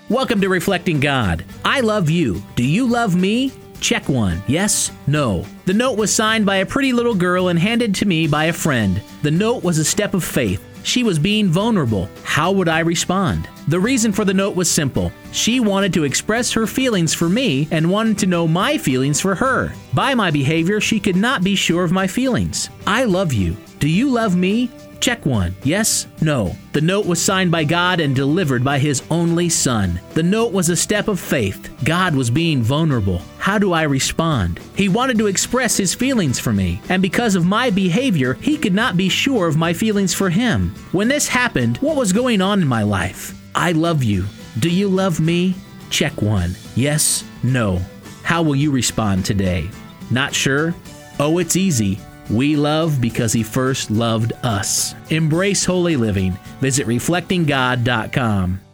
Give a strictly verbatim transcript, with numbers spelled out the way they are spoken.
Welcome to Reflecting God. I love you. Do you love me? Check one. Yes? No. The note was signed by a pretty little girl and handed to me by a friend. The note was a step of faith. She was being vulnerable. How would I respond? The reason for the note was simple. She wanted to express her feelings for me and wanted to know my feelings for her. By my behavior, she could not be sure of my feelings. I love you. Do you love me? Check one. Yes? No. The note was signed by God and delivered by His only Son. The note was a step of faith. God was being vulnerable. How do I respond? He wanted to express His feelings for me, and because of my behavior, He could not be sure of my feelings for Him. When this happened, what was going on in my life? I love you. Do you love me? Check one. Yes? No. How will you respond today? Not sure? Oh, it's easy. We love because He first loved us. Embrace holy living. Visit reflecting god dot com.